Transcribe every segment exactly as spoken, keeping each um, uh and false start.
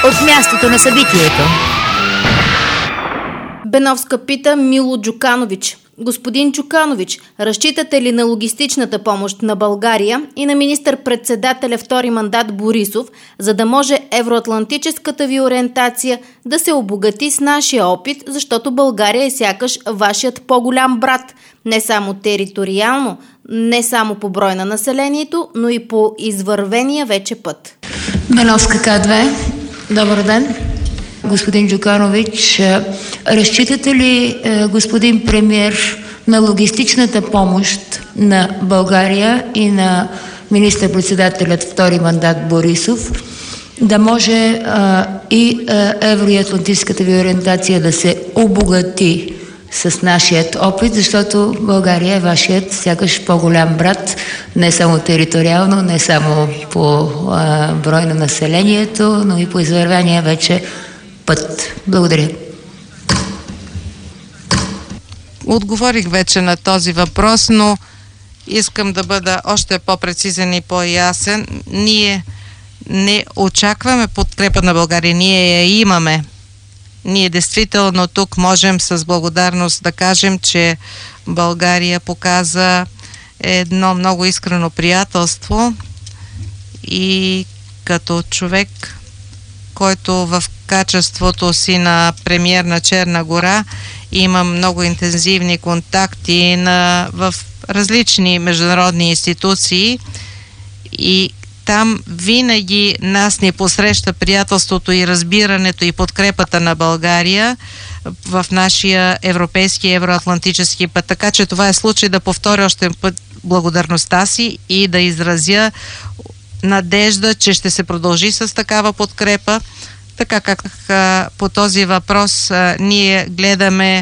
от мястото на събитието. Беновска пита Мило Джуканович. Господин Джуканович, разчитате ли на логистичната помощ на България и на министър-председателя втори мандат Борисов, за да може евроатлантическата ви ориентация да се обогати с нашия опит, защото България е сякаш вашият по-голям брат, не само териториално, не само по брой на населението, но и по извървения вече път? Беновска К две. Добър ден. Господин Джуканович, разчитате ли, господин премиер, на логистичната помощ на България и на министър-председателят втори мандат Борисов, да може а, и а, евроатлантическата ви ориентация да се обогати с нашият опит, защото България е вашият сякаш по-голям брат, не само териториално, не само по а, брой на населението, но и по извървения вече път. Благодаря. Отговорих вече на този въпрос, но искам да бъда още по-прецизен и по-ясен. Ние не очакваме подкрепа на България, ние я имаме. Ние действително тук можем с благодарност да кажем, че България показа едно много искрено приятелство и като човек, който в качеството си на премиер на Черна гора има много интензивни контакти на, в различни международни институции и там винаги нас ни посреща приятелството и разбирането и подкрепата на България в нашия европейски и евроатлантически път. Така че това е случай да повторя още път благодарността си и да изразя надежда, че ще се продължи с такава подкрепа. Така как а, по този въпрос а, ние гледаме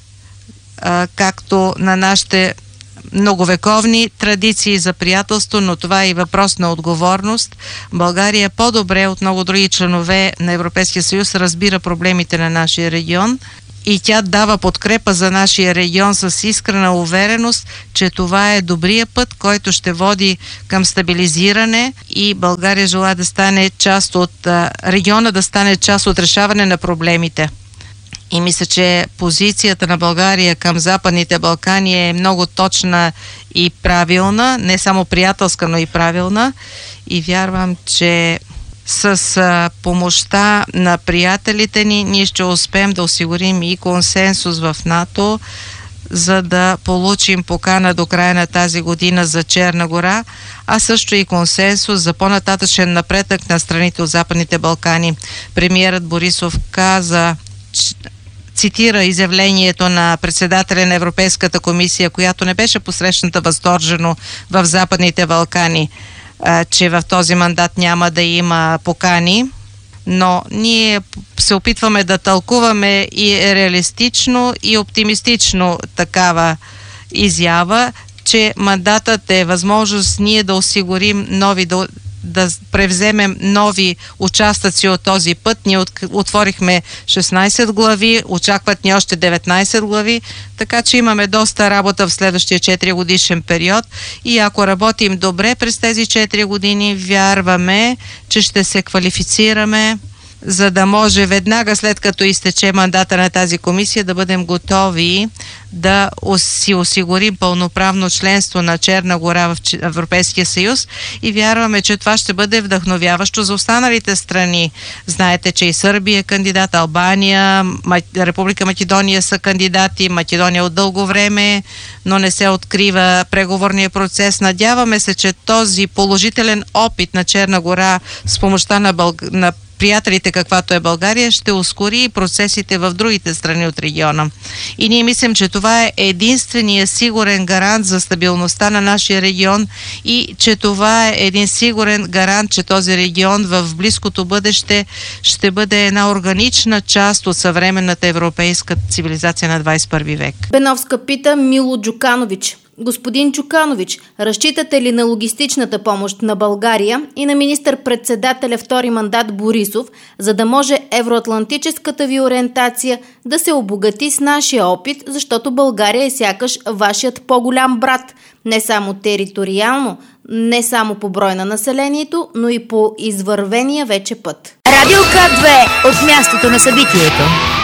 а, както на нашите многовековни традиции за приятелство, но това е и въпрос на отговорност. България по-добре от много други членове на Европейския съюз разбира проблемите на нашия регион и тя дава подкрепа за нашия регион с искрена увереност, че това е добрия път, който ще води към стабилизиране и България желае да стане част от региона, да стане част от решаване на проблемите. И мисля, че позицията на България към Западните Балкани е много точна и правилна, не само приятелска, но и правилна. И вярвам, че с а, помощта на приятелите ни, ние ще успеем да осигурим и консенсус в НАТО, за да получим покана до края на тази година за Черна гора, а също и консенсус за по-нататъчен напредък на страните от Западните Балкани. Премиерът Борисов каза, цитира изявлението на председателя на Европейската комисия, която не беше посрещната възторжено в Западните Балкани, че в този мандат няма да има покани, но ние се опитваме да тълкуваме и реалистично и оптимистично такава изява, че мандатът е възможност ние да осигурим нови, да, да превземем нови участъци от този път. Ние от, отворихме шестнайсет глави, очакват ни още деветнайсет глави, така че имаме доста работа в следващия четири годишен период и ако работим добре през тези четири години, вярваме, че ще се квалифицираме, за да може веднага след като изтече мандата на тази комисия да бъдем готови да си осигурим пълноправно членство на Черна гора в Европейския съюз и вярваме, че това ще бъде вдъхновяващо за останалите страни. Знаете, че и Сърбия е кандидат, Албания, Република Македония са кандидати, Македония от дълго време, но не се открива преговорния процес. Надяваме се, че този положителен опит на Черна гора с помощта на, Бълг... на приятелите, каквато е България, ще ускори процесите в другите страни от региона. И ние мислим, че това е единствения сигурен гарант за стабилността на нашия регион и че това е един сигурен гарант, че този регион в близкото бъдеще ще бъде една органична част от съвременната европейска цивилизация на двайсет и първи век. Беновска пита Мило Джуканович. Господин Джуканович, разчитате ли на логистичната помощ на България и на министър-председателя втори мандат Борисов, за да може евроатлантическата ви ориентация да се обогати с нашия опит, защото България е сякаш вашият по-голям брат, не само териториално, не само по брой на населението, но и по извървения вече път? Радио К две от мястото на събитието.